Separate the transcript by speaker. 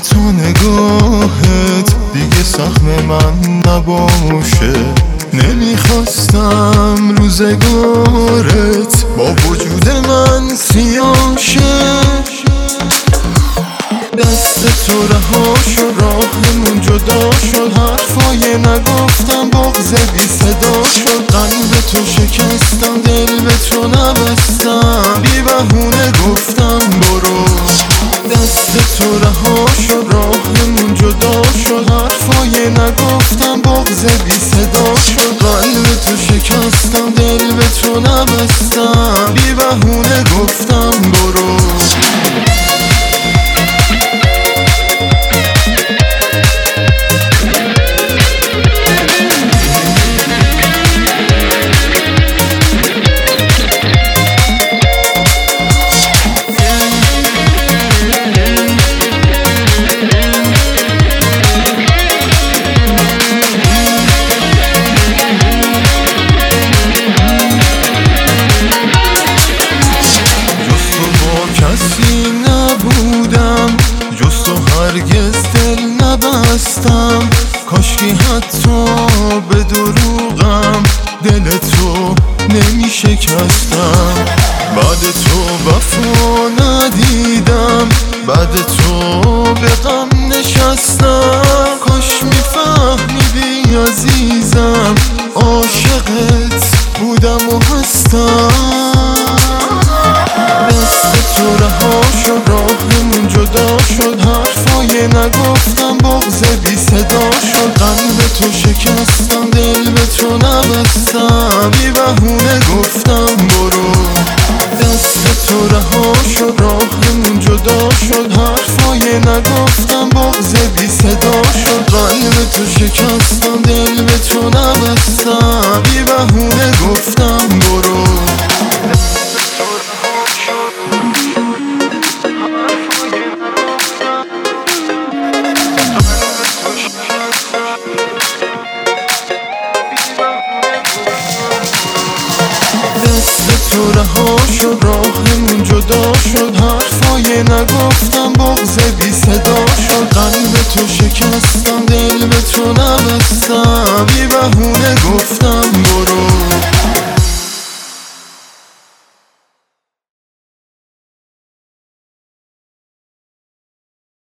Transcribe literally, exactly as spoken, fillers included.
Speaker 1: تا نگاهت دیگه سهم من نباشه. نمیخواستم روزگارت با وجود من سیاه شه. دست تو رها شد، راهمون جدا شد، حرفای نگفتم بغض بی صدا شد. قلب تو شکستم، دل به تو نبستم، بی بهونه گفتم برو. دست تو رها شد، راهمون جدا شد، حرفای نگفتم بغض بی صدا شد. قلب تو شکستم، دل به تو نبستم، بی بهونه گفتم برو. کسی نبودم جز تو، هرگز دل نبستم. کاشکی حتی به دروغم دل تو نمی شکستم. بعد تو وفا ندیدم، بعد تو به غم نشستم. کاش میفهمیدی عزیزم، عاشقت بودم و هستم. دست تو رها شد، راهمون جدا شد، حرفای نگفتم بغض بی صدا شد. قلب تو شکستم، دل به تو نبستم، بی بهونه گفتم برو. دست تو رها شد، راهمون جدا شد، حرفای نگفتم بغض بی صدا شد. قلب تو شکستم، دل به تو نبستم، بی بهونه گفتم برو. دست تو رها شد، راهمون جدا شد، حرفای نگفتم بغض بی صدا شد. قلب تو شکست